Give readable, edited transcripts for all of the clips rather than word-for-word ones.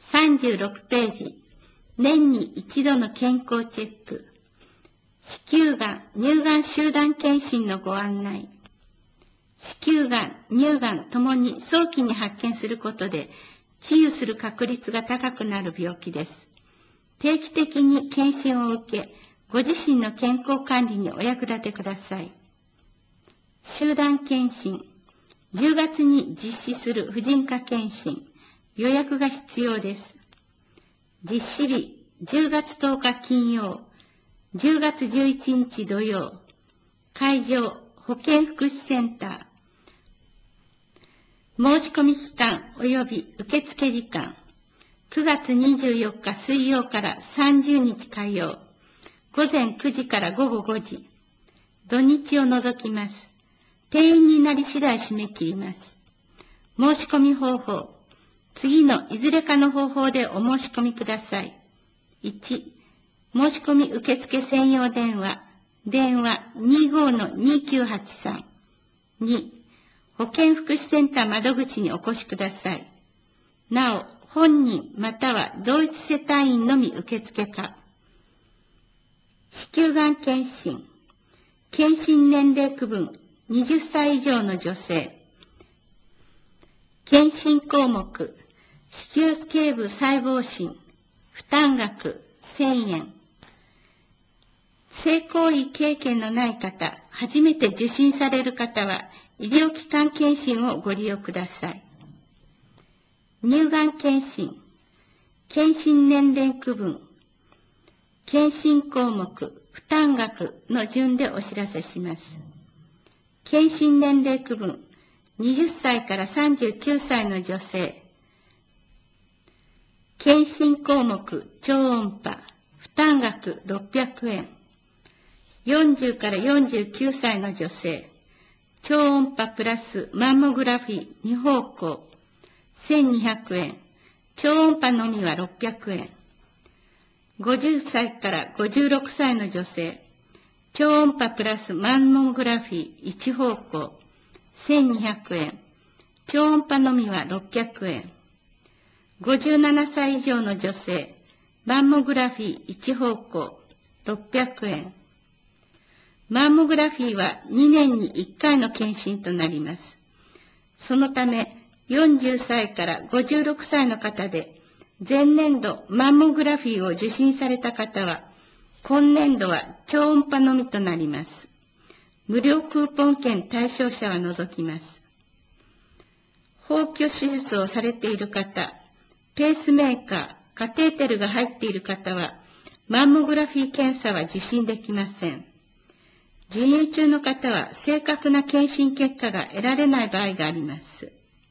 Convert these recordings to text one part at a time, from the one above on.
36ページ、年に一度の健康チェック。子宮がん、乳がん集団検診のご案内。子宮がん、乳がんともに早期に発見することで、治癒する確率が高くなる病気です。定期的に検診を受け、ご自身の健康管理にお役立てください。集団検診。10月に実施する婦人科検診。予約が必要です。実施日、10月10日金曜、10月11日土曜。会場、保健福祉センター。申し込み期間及び受付時間。9月24日水曜から30日火曜。午前9時から午後5時。土日を除きます。定員になり次第締め切ります。申し込み方法。次のいずれかの方法でお申し込みください。1、申し込み受付専用電話。電話 25-2983。2、保健福祉センター窓口にお越しください。なお、本人または同一世帯員のみ受付可。子宮がん検診。検診年齢区分20歳以上の女性。検診項目。子宮頸部細胞診。負担額1000円。性行為経験のない方、初めて受診される方は、医療機関検診をご利用ください。乳がん検診。検診年齢区分。検診項目、負担額の順でお知らせします。検診年齢区分、20歳から39歳の女性。検診項目、超音波、負担額600円。40から49歳の女性。超音波プラスマンモグラフィー2方向、1200円。超音波のみは600円。50歳から56歳の女性。超音波プラスマンモグラフィー1方向、1200円。超音波のみは600円。57歳以上の女性。マンモグラフィー1方向、600円。マンモグラフィーは2年に1回の検診となります。そのため、40歳から56歳の方で、前年度マンモグラフィーを受診された方は、今年度は超音波のみとなります。無料クーポン券対象者は除きます。放棄手術をされている方、ペースメーカー、カテーテルが入っている方は、マンモグラフィー検査は受診できません。授乳中の方は正確な検診結果が得られない場合があります。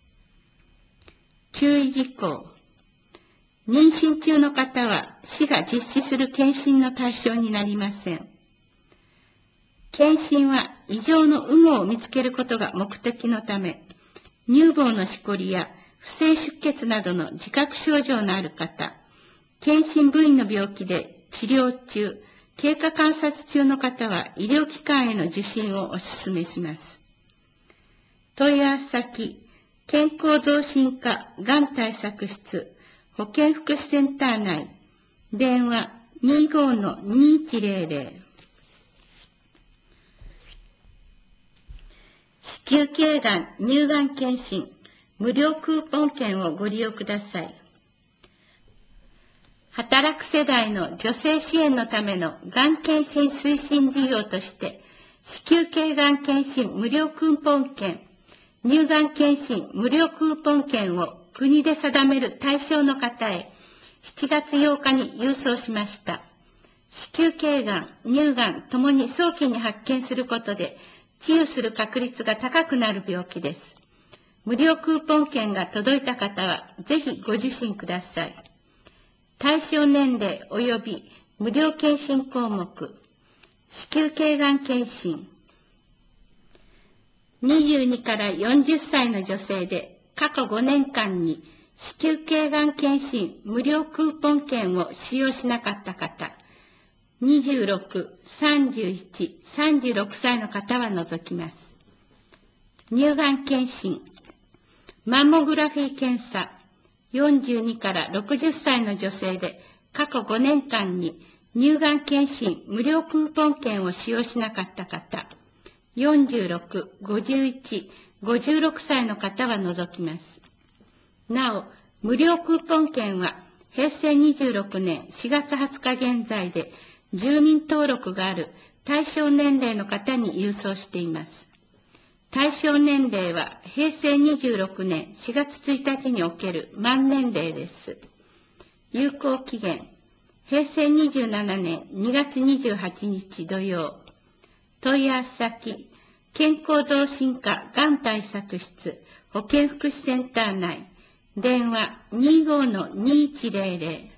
注意事項。妊娠中の方は市が実施する検診の対象になりません。検診は異常の有無を見つけることが目的のため、乳房のしこりや不正出血などの自覚症状のある方、検診部位の病気で治療中、経過観察中の方は医療機関への受診をお勧めします。問い合わせ先、健康増進課がん対策室、保健福祉センター内、電話 25-2100。子宮頸がん、乳がん検診、無料クーポン券をご利用ください。働く世代の女性支援のためのがん検診推進事業として、子宮頸がん検診無料クーポン券、乳がん検診無料クーポン券を国で定める対象の方へ、7月8日に郵送しました。子宮頸がん、乳がんともに早期に発見することで、治癒する確率が高くなる病気です。無料クーポン券が届いた方は、ぜひご受診ください。対象年齢及び無料検診項目、子宮頸がん検診、22から40歳の女性で過去5年間に子宮頸がん検診無料クーポン券を使用しなかった方、26、31、36歳の方は除きます。乳がん検診、マンモグラフィー検査、 42から60歳の女性で過去5年間に乳がん検診無料クーポン券を使用しなかった方、46、51、56歳の方は除きます。なお、無料クーポン券は平成26年4月20日現在で住民登録がある対象年齢の方に郵送しています。対象年齢は平成26年4月1日における満年齢です。有効期限、平成27年2月28日土曜。問い合わせ先、健康増進課がん対策室保健福祉センター内。電話 25-2100